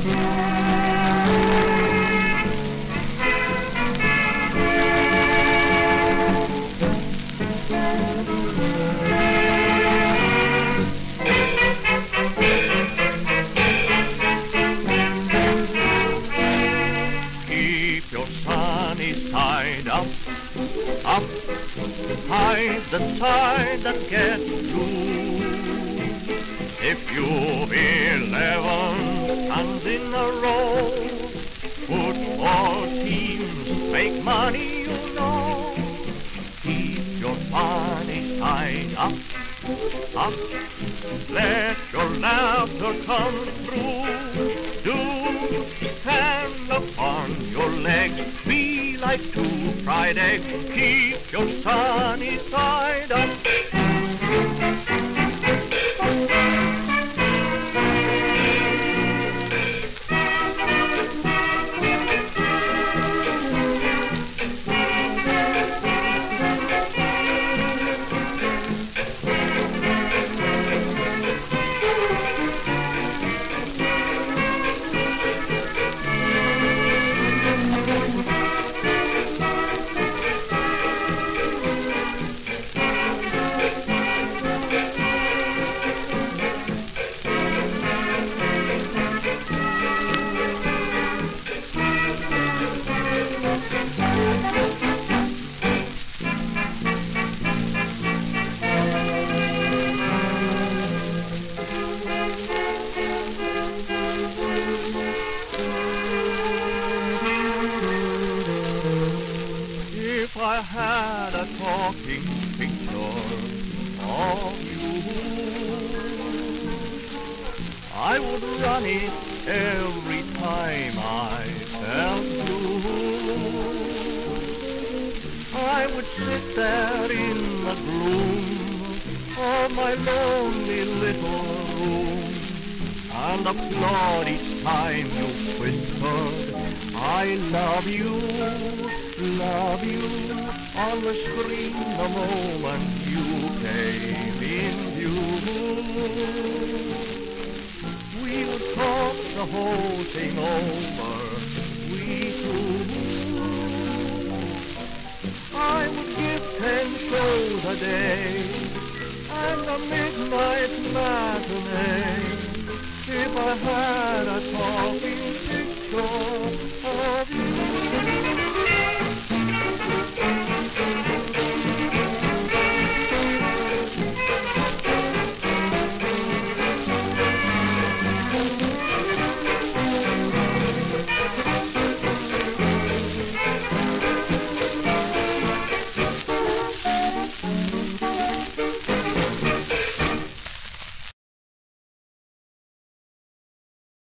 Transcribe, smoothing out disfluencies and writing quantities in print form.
Keep your sunny side up, up, hide the side that gets blue. If you've 11 sons in a row, football teams make money, you know. Keep your funny side up, up, let your laughter come through. Do stand upon your legs, be like two fried eggs. Keep your sunny side up. If I had a talking picture of you, I would run it every time I felt blue. I would sit there in the gloom of my lonely little room and applaud each time you whispered, I love you, on the screen the moment you came in view. We would talk the whole thing over, we two. I would give 10 shows a day and a midnight matinee if I had a talking picture of you.